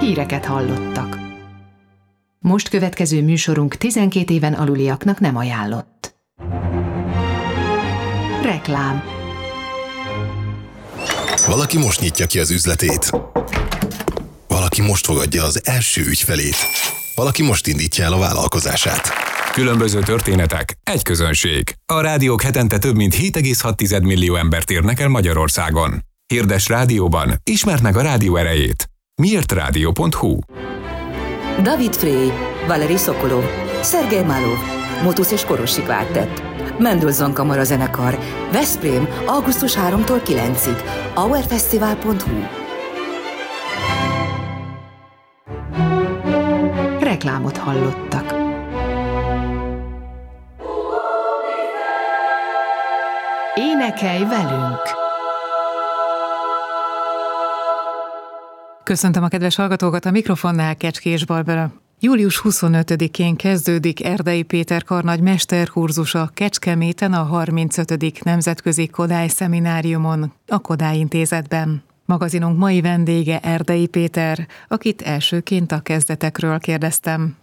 Híreket hallottak. Most következő műsorunk 12 éven aluliaknak nem ajánlott. Reklám. Valaki most nyitja ki az üzletét. Valaki most fogadja az első ügyfelét. Valaki most indítja el a vállalkozását. Különböző történetek, egy közönség. A rádiók hetente több mint 7,6 millió embert érnek el Magyarországon. Hirdess rádióban, ismerd meg a rádió erejét. Miértradio.hu. David Frey, Valeri Sokolov, Szergej Malov, Motusz és Korosi Kvártett, Mendelssohn Kamarazenekar, Veszprém, augusztus 3-tól 9-ig, hourfestival.hu. Reklámot hallottak. Énekelj velünk! Köszöntöm a kedves hallgatókat, a mikrofonnál Kecskés Barbara. Július 25-én kezdődik Erdei Péter karnagy mesterkurzusa Kecskeméten a 35. Nemzetközi Kodály Szemináriumon, a Kodály Intézetben. Magazinunk mai vendége Erdei Péter, akit elsőként a kezdetekről kérdeztem.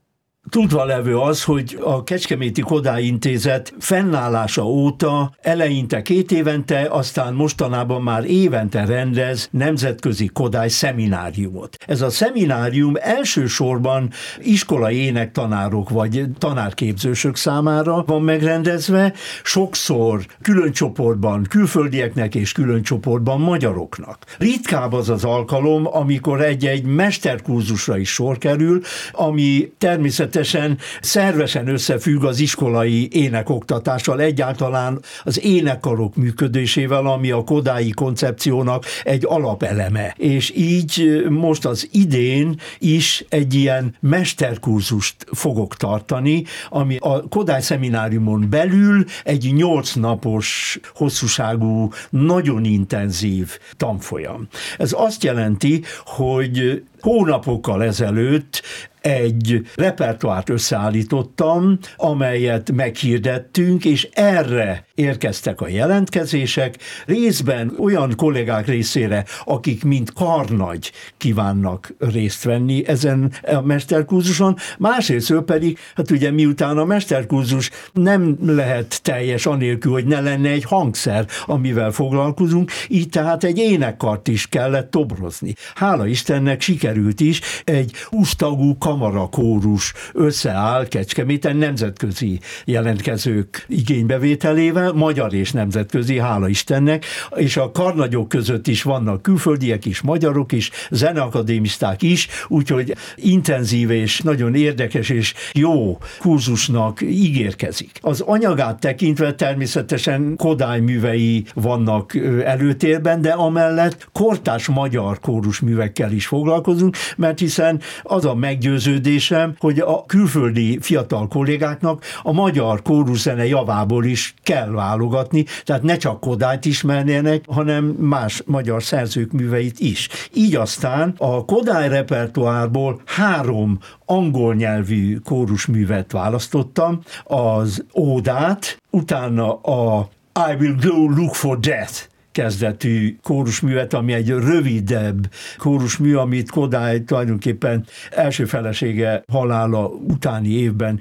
Tudva levő az, hogy a Kecskeméti Kodály Intézet fennállása óta eleinte 2 évente, aztán mostanában már évente rendez nemzetközi Kodály szemináriumot. Ez a szeminárium elsősorban iskolai énektanárok vagy tanárképzősök számára van megrendezve, sokszor külön csoportban külföldieknek és külön csoportban magyaroknak. Ritkább az az alkalom, amikor egy mesterkurzusra is sor kerül, ami természetesen szervesen összefügg az iskolai énekoktatással, egyáltalán az énekkarok működésével, ami a kodályi koncepciónak egy alapeleme. És így most az idén is egy ilyen mesterkurzust fogok tartani, ami a Kodály Szemináriumon belül egy 8 napos hosszúságú, nagyon intenzív tanfolyam. Ez azt jelenti, hogy hónapokkal ezelőtt egy repertoárt összeállítottam, amelyet meghirdettünk, és erre érkeztek a jelentkezések, részben olyan kollégák részére, akik mint karnagy kívánnak részt venni ezen a mesterkurzuson, másrészt pedig, hát ugye miután a mesterkurzus nem lehet teljes anélkül, hogy ne lenne egy hangszer, amivel foglalkozunk, így tehát egy énekkart is kellett tobrozni. Hála Istennek sikerült is, egy 20 tagú kamarakórus összeáll Kecskeméten nemzetközi jelentkezők igénybevételével, magyar és nemzetközi, hála Istennek, és a karnagyok között is vannak külföldiek is, magyarok is, zeneakadémisták is, úgyhogy intenzív és nagyon érdekes és jó kurzusnak ígérkezik. Az anyagát tekintve természetesen Kodály művei vannak előtérben, de amellett kortárs magyar kórusművekkel is foglalkozunk, mert hiszen az a meggyőződésem, hogy a külföldi fiatal kollégáknak a magyar kóruszene javából is kell válogatni, tehát ne csak Kodályt ismernének, hanem más magyar szerzők műveit is. Így aztán a Kodály repertoárból 3 angol nyelvű kórusművet választottam, az Ódát, utána a I Will Go Look for Death kezdetű kórusművet, ami egy rövidebb kórusmű, amit Kodály tulajdonképpen első felesége halála utáni évben,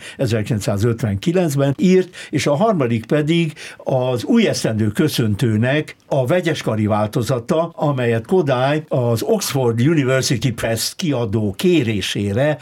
1959-ben írt, és a harmadik pedig az új esztendő köszöntőnek a vegyeskari változata, amelyet Kodály az Oxford University Press kiadó kérésére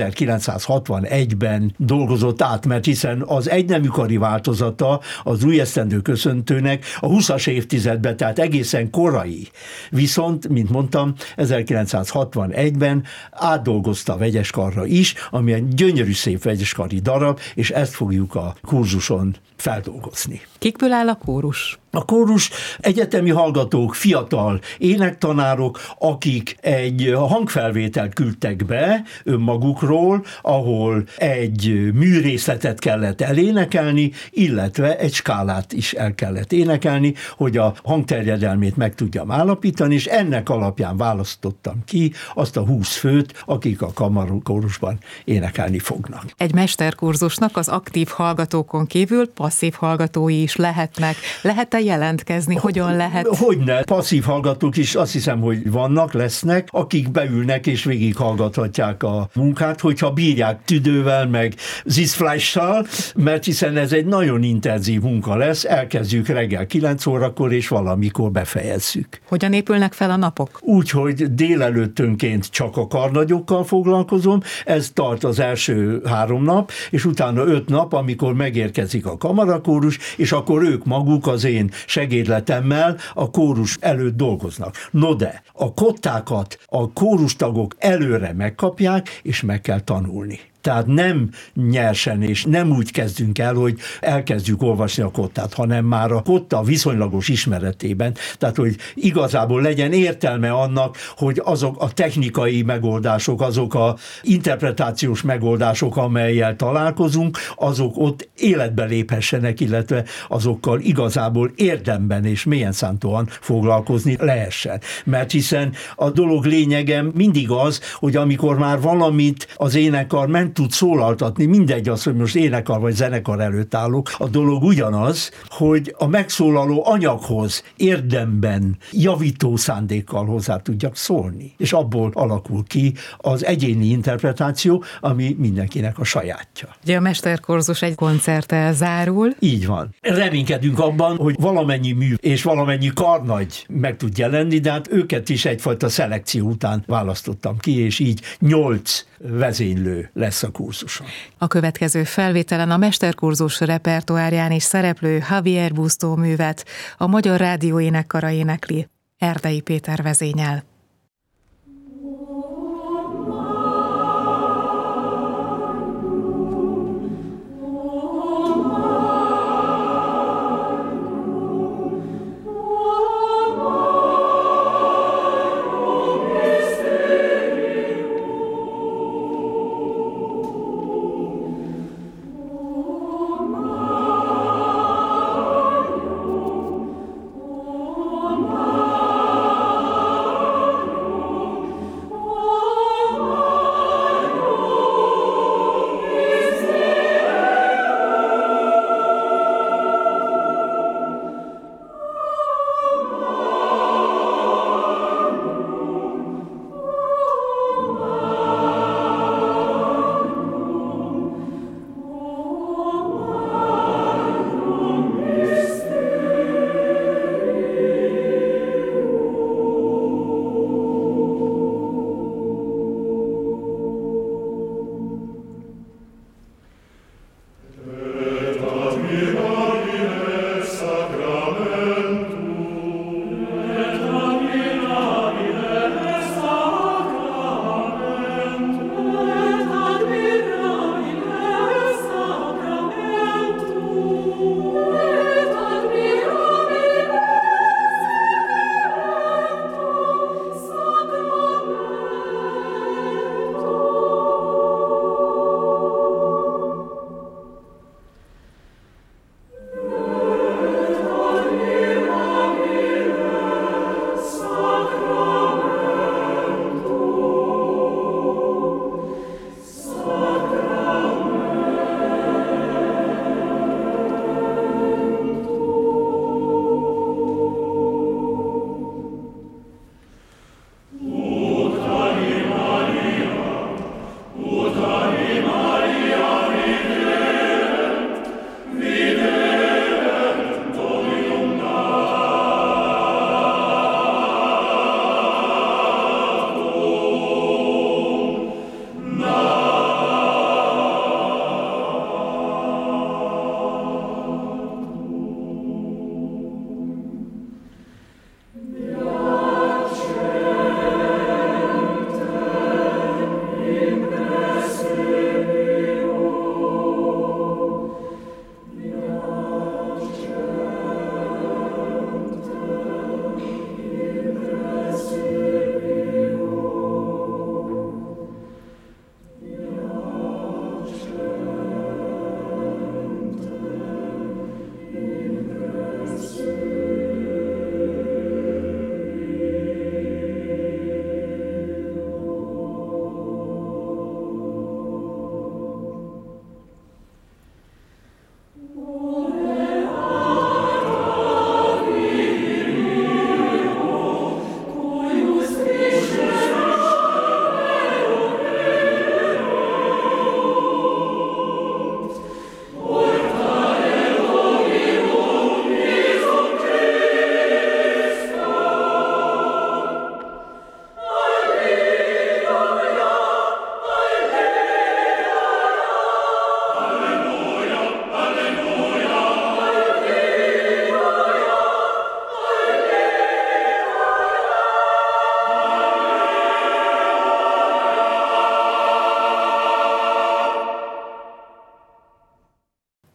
1961-ben dolgozott át, mert hiszen az egyneműkari változata az új esztendő köszöntőnek a 20-as évtizedben, tehát egészen korai. Viszont, mint mondtam, 1961-ben átdolgozta a vegyeskarra is, ami egy gyönyörű szép vegyeskari darab, és ezt fogjuk a kurzuson feldolgozni. Kikből áll a kórus? A kórus egyetemi hallgatók, fiatal énektanárok, akik egy hangfelvételt küldtek be önmagukról, ahol egy műrészletet kellett elénekelni, illetve egy skálát is el kellett énekelni, hogy a hangterjedelmét meg tudjam állapítani, és ennek alapján választottam ki azt a 20 főt, akik a kamarkórusban énekelni fognak. Egy mesterkurzusnak az aktív hallgatókon kívül passzív hallgatói is lehetnek. Lehet-e jelentkezni? Hogyan lehet? Hogyne. Passzív hallgatók is azt hiszem, hogy vannak, lesznek, akik beülnek és végighallgathatják a munkát, hogyha bírják tüdővel, meg Sitzfleischsal, mert hiszen ez egy nagyon intenzív munka lesz, elkezdjük reggel 9 órakor, és valamikor befejezzük. Hogyan épülnek fel a napok? Úgy, hogy délelőttönként csak a karnagyokkal foglalkozom, ez tart az első 3 nap, és utána 5 nap, amikor megérkezik a kamarakórus, és akkor ők maguk az én segédletemmel a kórus előtt dolgoznak. No de, a kottákat a kórustagok előre megkapják, és meg kell tanulni. Tehát nem nyersen, és nem úgy kezdünk el, hogy elkezdjük olvasni a kottát, hanem már a kotta viszonylagos ismeretében, tehát hogy igazából legyen értelme annak, hogy azok a technikai megoldások, azok a interpretációs megoldások, amellyel találkozunk, azok ott életbe léphessenek, illetve azokkal igazából érdemben és mélyen szántóan foglalkozni lehessen. Mert hiszen a dolog lényege mindig az, hogy amikor már valamit az énekar ment tud szólaltatni, mindegy az, hogy most énekar vagy zenekar előtt állok, a dolog ugyanaz, hogy a megszólaló anyaghoz érdemben, javító szándékkal hozzá tudjak szólni. És abból alakul ki az egyéni interpretáció, ami mindenkinek a sajátja. Ugye a mesterkurzus egy koncerttel zárul. Így van. Reménykedünk abban, hogy valamennyi mű és valamennyi karnagy meg tud jelenni, de hát őket is egyfajta szelekció után választottam ki, és így 8 vezénylő lesz a kurzuson. A következő felvételen a mesterkurzus repertoárján is szereplő Javier Busto művet a Magyar Rádió Énekkara énekli Erdei Péter vezénnyel.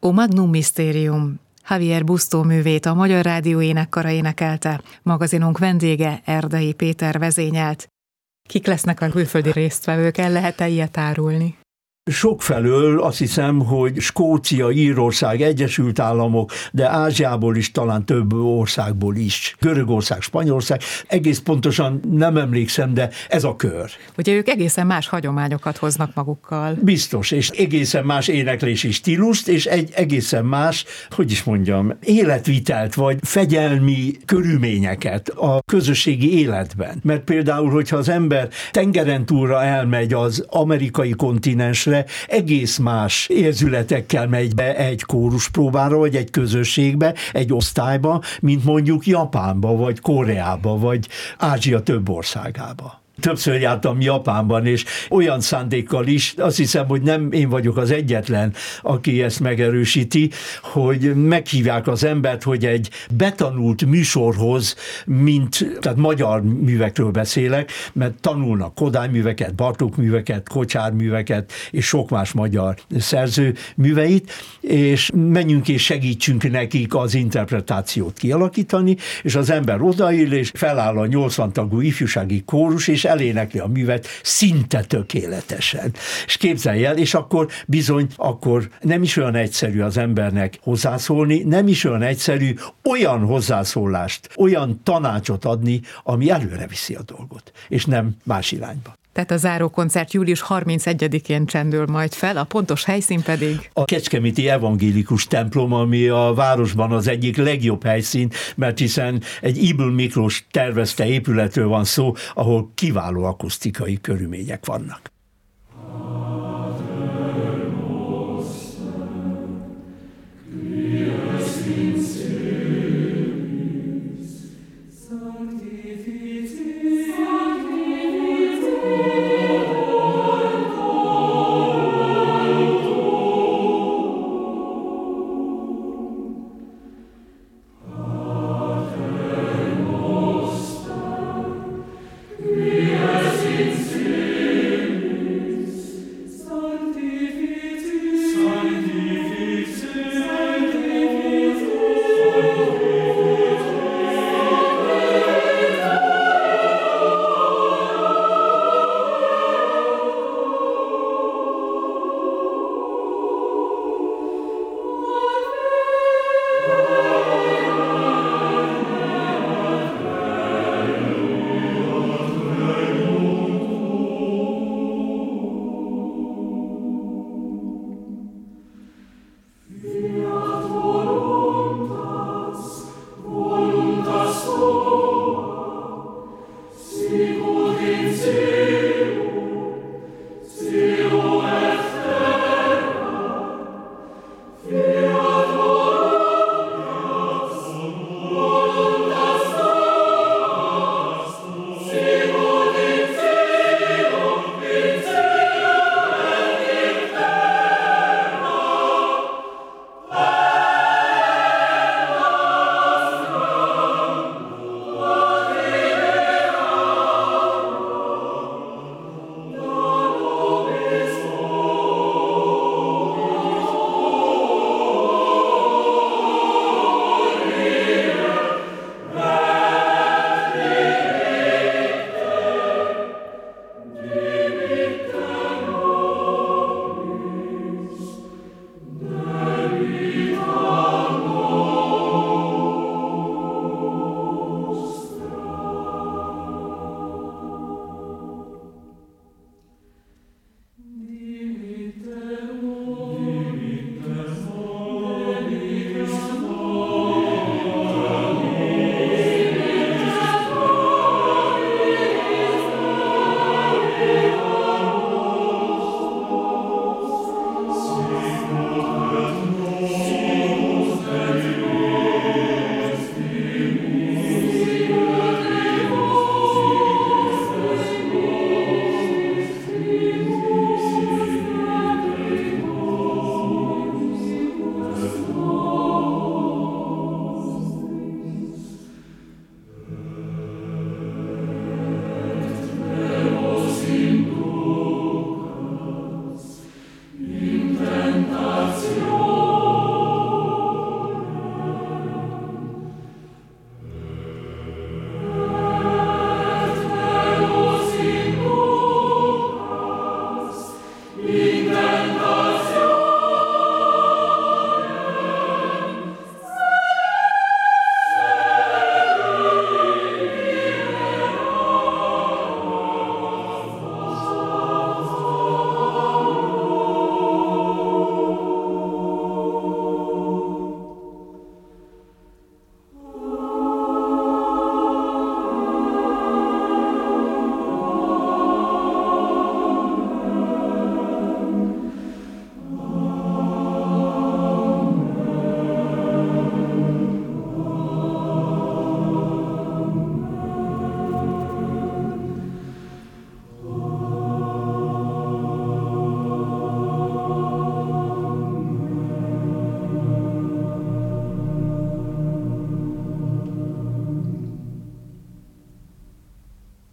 O Magnum Mysterium. Javier Busto művét a Magyar Rádió Énekkara énekelte. Magazinunk vendége Erdei Péter vezényelt. Kik lesznek a külföldi résztvevők? El lehet-e ilyet árulni? Sokfelől azt hiszem, hogy Skócia, Írország, Egyesült Államok, de Ázsiából is, talán több országból is. Görögország, Spanyolország, egész pontosan nem emlékszem, de ez a kör. Ugye ők egészen más hagyományokat hoznak magukkal. Biztos, és egészen más éneklési stílust, és egy egészen más, hogy is mondjam, életvitelt, vagy fegyelmi körülményeket a közösségi életben. Mert például, hogyha az ember tengeren túlra elmegy az amerikai kontinensre, egész más érzületekkel megy be egy kóruspróbára, vagy egy közösségbe, egy osztályba, mint mondjuk Japánba, vagy Koreába, vagy Ázsia több országába. Többször jártam Japánban, és olyan szándékkal is, azt hiszem, hogy nem én vagyok az egyetlen, aki ezt megerősíti, hogy meghívják az embert, hogy egy betanult műsorhoz, tehát magyar művekről beszélek, mert tanulnak Kodály műveket, Bartók műveket, Kocsár műveket, és sok más magyar szerző műveit, és menjünk és segítsünk nekik az interpretációt kialakítani, és az ember odaül, és feláll a 80 tagú ifjúsági kórus, és elénekli a művet szinte tökéletesen. És képzelj el, és akkor bizony, akkor nem is olyan egyszerű az embernek hozzászólni, nem is olyan egyszerű olyan hozzászólást, olyan tanácsot adni, ami előre viszi a dolgot, és nem más irányba. Tehát a zárókoncert július 31-én csendül majd fel, a pontos helyszín pedig? A Kecskeméti Evangélikus templom, ami a városban az egyik legjobb helyszín, mert hiszen egy Ybl Miklós tervezte épületről van szó, ahol kiváló akusztikai körülmények vannak.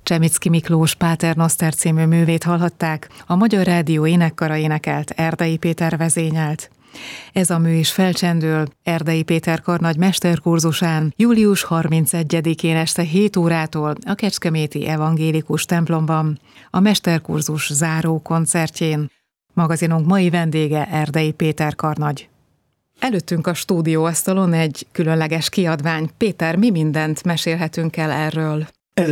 Csemicki Miklós Paternoster című művét hallhatták, a Magyar Rádió énekkara énekelt, Erdei Péter vezényelt. Ez a mű is felcsendül Erdei Péter karnagy mesterkurzusán július 31-én este 7 órától a kecskeméti evangélikus templomban, a mesterkurzus záró koncertjén. Magazinunk mai vendége Erdei Péter karnagy. Előttünk a stúdióasztalon egy különleges kiadvány. Péter, mi mindent mesélhetünk el erről?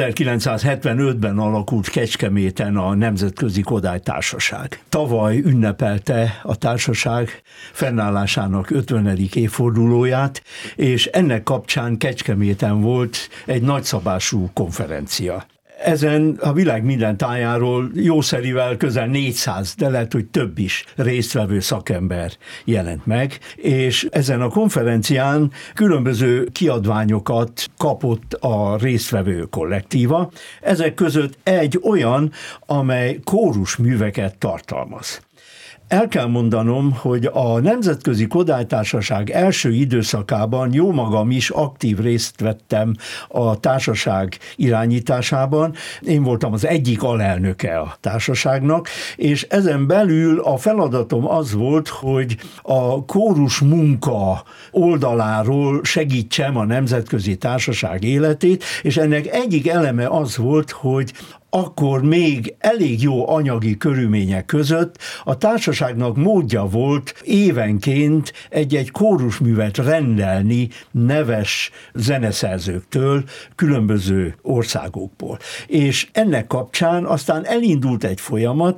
1975-ben alakult Kecskeméten a Nemzetközi Kodály Társaság. Tavaly ünnepelte a társaság fennállásának 50. évfordulóját, és ennek kapcsán Kecskeméten volt egy nagyszabású konferencia. Ezen a világ minden tájáról jószerivel közel 400, de lehet, hogy több is résztvevő szakember jelent meg, és ezen a konferencián különböző kiadványokat kapott a résztvevő kollektíva. Ezek között egy olyan, amely kórusműveket tartalmaz. El kell mondanom, hogy a Nemzetközi Kodály Társaság első időszakában jó magam is aktív részt vettem a társaság irányításában. Én voltam az egyik alelnöke a társaságnak, és ezen belül a feladatom az volt, hogy a kórus munka oldaláról segítsem a Nemzetközi Társaság életét, és ennek egyik eleme az volt, hogy akkor még elég jó anyagi körülmények között a társaságnak módja volt évenként egy-egy kórusművet rendelni neves zeneszerzőktől különböző országokból. És ennek kapcsán aztán elindult egy folyamat,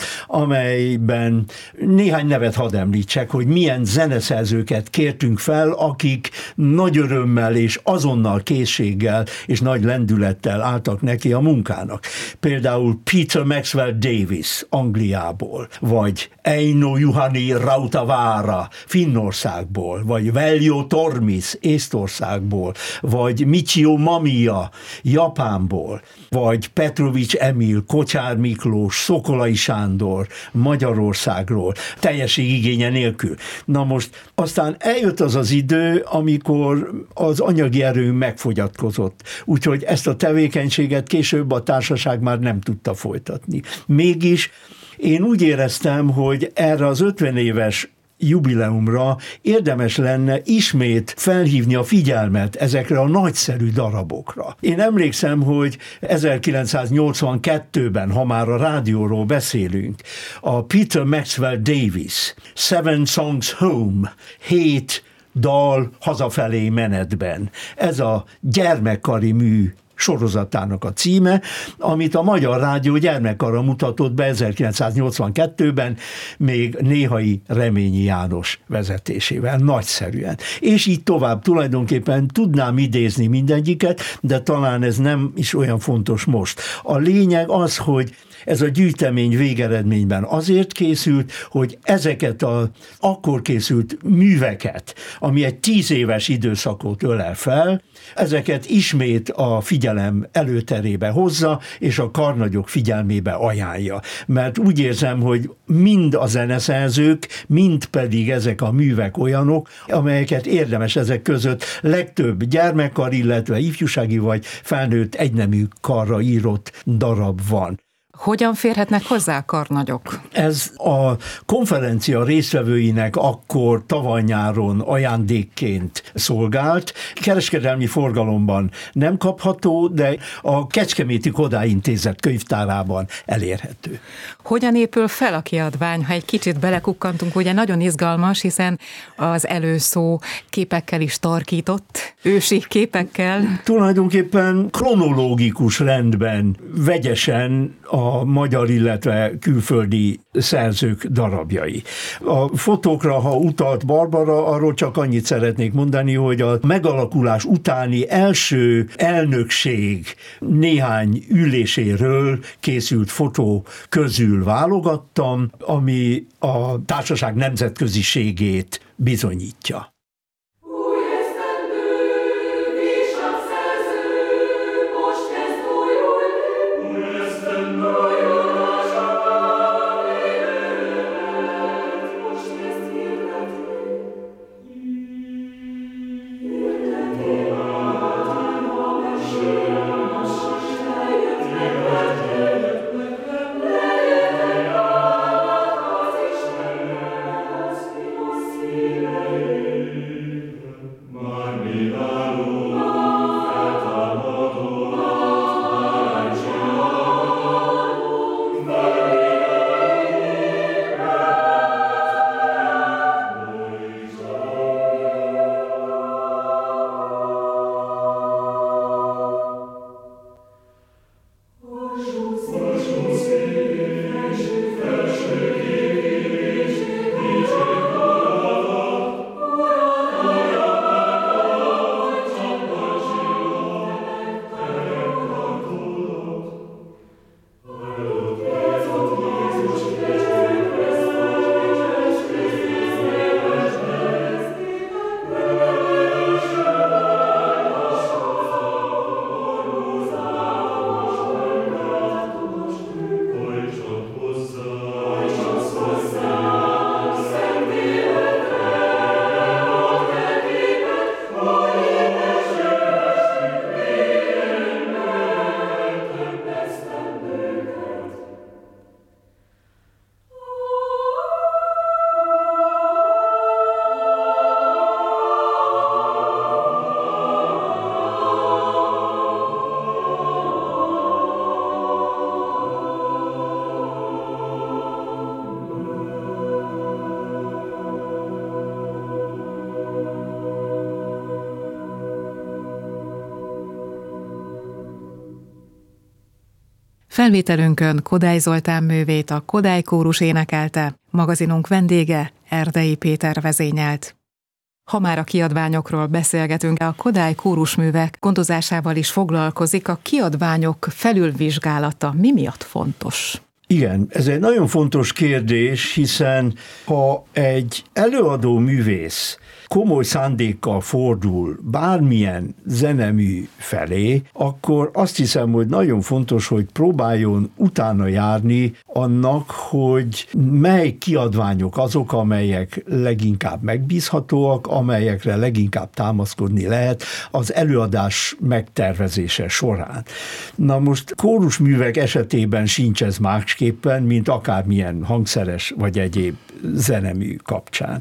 amelyben néhány nevet hadd említsek, hogy milyen zeneszerzőket kértünk fel, akik nagy örömmel és azonnal készséggel és nagy lendülettel álltak neki a munkának. Például Peter Maxwell Davies Angliából, vagy Eino Juhani Rautavaara Finnországból, vagy Veljo Tormis Észtországból, vagy Michio Mamiya Japánból, vagy Petrovics Emil, Kocsár Miklós, Szokolai Sándor Magyarországról, teljesség igénye nélkül. Na most aztán eljött az az idő, amikor az anyagi erőm megfogyatkozott, úgyhogy ezt a tevékenységet később a társaság már nem tudta folytatni. Mégis én úgy éreztem, hogy erre az 50 éves jubileumra érdemes lenne ismét felhívni a figyelmet ezekre a nagyszerű darabokra. Én emlékszem, hogy 1982-ben, ha már a rádióról beszélünk, a Peter Maxwell Davies Seven Songs Home, 7 dal hazafelé menetben. Ez a gyermekkari mű sorozatának a címe, amit a Magyar Rádió gyermekkara mutatott be 1982-ben, még Néhai Reményi János vezetésével, nagyszerűen. És így tovább, tulajdonképpen tudnám idézni mindegyiket, de talán ez nem is olyan fontos most. A lényeg az, hogy ez a gyűjtemény végeredményben azért készült, hogy ezeket akkor készült műveket, ami egy 10 éves időszakot ölel fel, ezeket ismét a figyelem előterébe hozza, és a karnagyok figyelmébe ajánlja. Mert úgy érzem, hogy mind a zeneszerzők, mind pedig ezek a művek olyanok, amelyeket érdemes ezek között legtöbb gyermekkar, illetve ifjúsági vagy felnőtt egynemű karra írott darab van. Hogyan férhetnek hozzá a karnagyok? Ez a konferencia résztvevőinek akkor tavaly-nyáron ajándékként szolgált. Kereskedelmi forgalomban nem kapható, de a Kecskeméti Kodály Intézet könyvtárában elérhető. Hogyan épül fel a kiadvány? Ha egy kicsit belekukkantunk, ugye nagyon izgalmas, hiszen az előszó képekkel is tarkított, ősi képekkel. Tulajdonképpen kronológikus rendben, vegyesen a magyar, illetve külföldi szerzők darabjai. A fotókra, ha utalt Barbara, arról csak annyit szeretnék mondani, hogy a megalakulás utáni első elnökség néhány üléséről készült fotó közül válogattam, ami a társaság nemzetköziségét bizonyítja. Felvételünkön Kodály Zoltán művét a Kodály Kórus énekelte, magazinunk vendége Erdei Péter vezényelt. Ha már a kiadványokról beszélgetünk, a Kodály kórusművek gondozásával is foglalkozik, a kiadványok felülvizsgálata mi miatt fontos? Igen, ez egy nagyon fontos kérdés, hiszen ha egy előadó művész komoly szándékkal fordul bármilyen zenemű felé, akkor azt hiszem, hogy nagyon fontos, hogy próbáljon utána járni annak, hogy mely kiadványok azok, amelyek leginkább megbízhatóak, amelyekre leginkább támaszkodni lehet az előadás megtervezése során. Na most kórusművek esetében sincs ez másképpen, mint akármilyen hangszeres vagy egyéb zenemű kapcsán.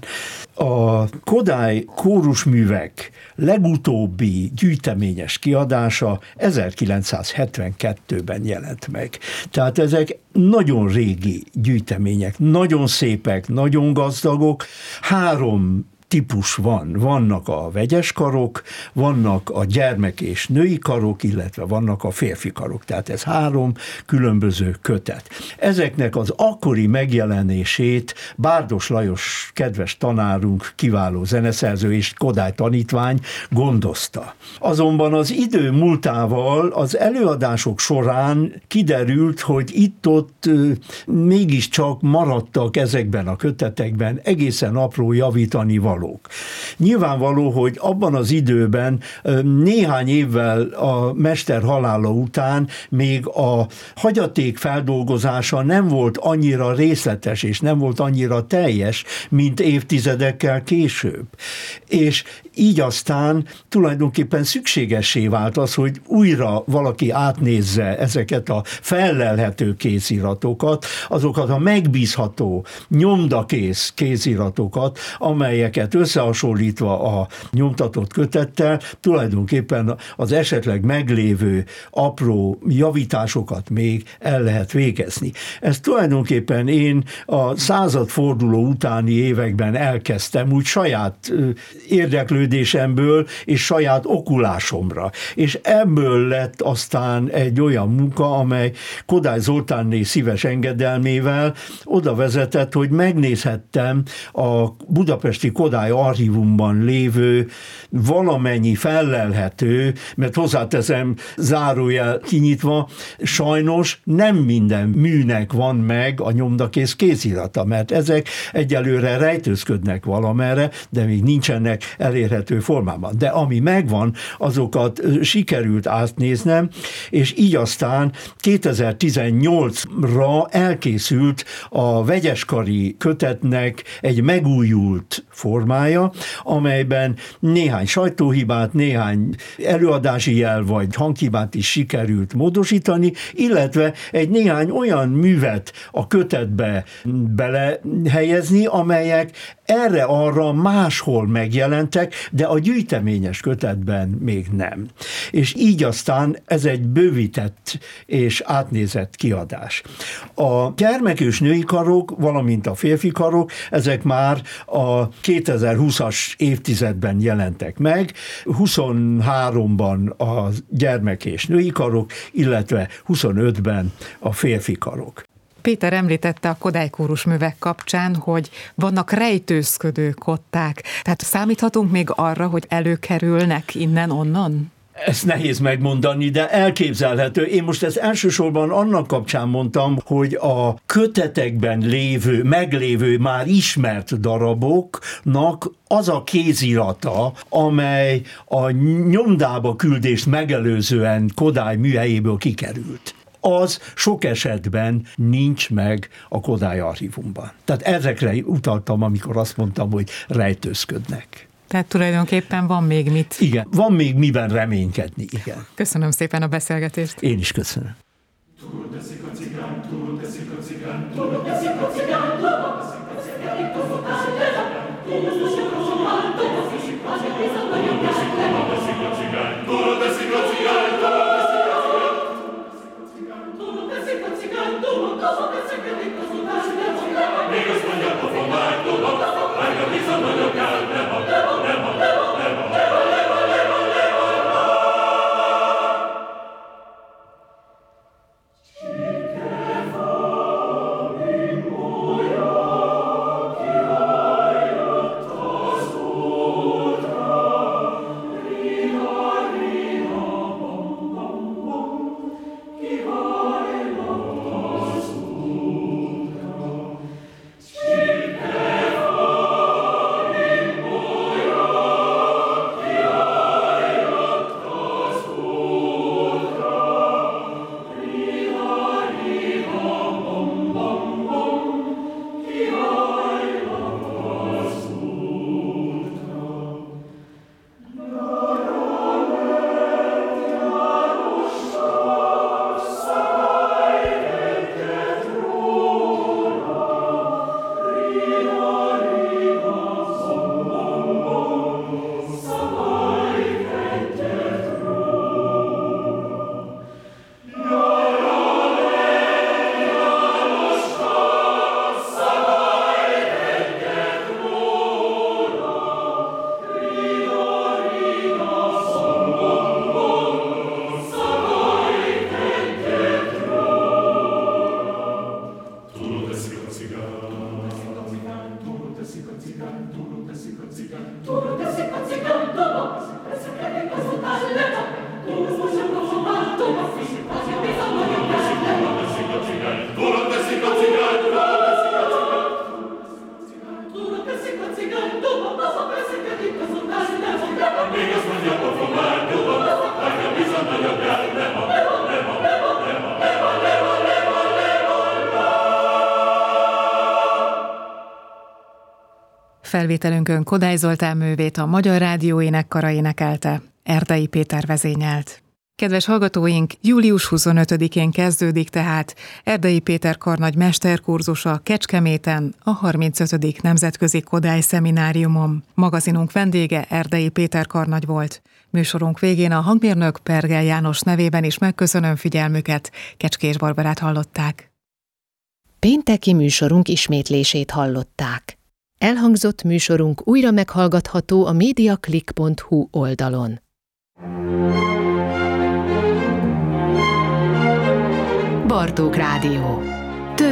A Kodály kórusművek legutóbbi gyűjteményes kiadása 1972-ben jelent meg. Tehát ezek nagyon régi gyűjtemények, nagyon szépek, nagyon gazdagok, 3 típus van. Vannak a vegyes karok, vannak a gyermek és női karok, illetve vannak a férfi karok. Tehát ez 3 különböző kötet. Ezeknek az akkori megjelenését Bárdos Lajos kedves tanárunk, kiváló zeneszerző és Kodály tanítvány gondozta. Azonban az idő múltával az előadások során kiderült, hogy itt-ott mégiscsak maradtak ezekben a kötetekben egészen apró javítani valók. Nyilvánvaló, hogy abban az időben néhány évvel a mester halála után még a hagyaték feldolgozása nem volt annyira részletes, és nem volt annyira teljes, mint évtizedekkel később. És így aztán tulajdonképpen szükségessé vált az, hogy újra valaki átnézze ezeket a fellelhető kéziratokat, azokat a megbízható nyomdakész kéziratokat, amelyeket összehasonlítva a nyomtatott kötettel tulajdonképpen az esetleg meglévő apró javításokat még el lehet végezni. Ezt tulajdonképpen én a századforduló utáni években elkezdtem úgy saját érdeklődésemből és saját okulásomra. És ebből lett aztán egy olyan munka, amely Kodály Zoltánné szíves engedelmével oda vezetett, hogy megnézhettem a budapesti Kodály archívumban lévő valamennyi fellelhető, mert hozzáteszem zárójel kinyitva, sajnos nem minden műnek van meg a nyomdakész kézirata, mert ezek egyelőre rejtőzködnek valamerre, de még nincsenek elérhető formában. De ami megvan, azokat sikerült átnéznem, és így aztán 2018-ra elkészült a vegyeskari kötetnek egy megújult formája, amelyben néhány sajtóhibát, néhány előadási jel vagy hanghibát is sikerült módosítani, illetve egy néhány olyan művet a kötetbe belehelyezni, amelyek erre-arra máshol megjelentek, de a gyűjteményes kötetben még nem. És így aztán ez egy bővített és átnézett kiadás. A gyermek és női karok, valamint a férfi karok, ezek már a 2000 2020-as évtizedben jelentek meg, 23-ban a gyermek és női karok, illetve 25-ben a férfi karok. Péter említette a kodálykórus művek kapcsán, hogy vannak rejtőzködő kották. Tehát számíthatunk még arra, hogy előkerülnek innen-onnan? Ezt nehéz megmondani, de elképzelhető. Én most ezt elsősorban annak kapcsán mondtam, hogy a kötetekben meglévő, már ismert daraboknak az a kézirata, amely a nyomdába küldést megelőzően Kodály műhelyéből kikerült, az sok esetben nincs meg a Kodály archívumban. Tehát ezekre utaltam, amikor azt mondtam, hogy rejtőzködnek. Tehát tulajdonképpen van még mit. Igen, van még miben reménykedni, igen. Köszönöm szépen a beszélgetést. Én is köszönöm. Felvételünkön Kodály Zoltán művét a Magyar Rádió énekkara énekelte, Erdei Péter vezényelt. Kedves hallgatóink, július 25-én kezdődik tehát Erdei Péter karnagy mesterkurzusa Kecskeméten, a 35. Nemzetközi Kodály Szemináriumon. Magazinunk vendége Erdei Péter karnagy volt. Műsorunk végén a hangmérnök Pergel János nevében is megköszönöm figyelmüket, Kecskés Barbarát hallották. Pénteki műsorunk ismétlését hallották. Elhangzott műsorunk újra meghallgatható a mediaclick.hu oldalon. Bartók Rádió.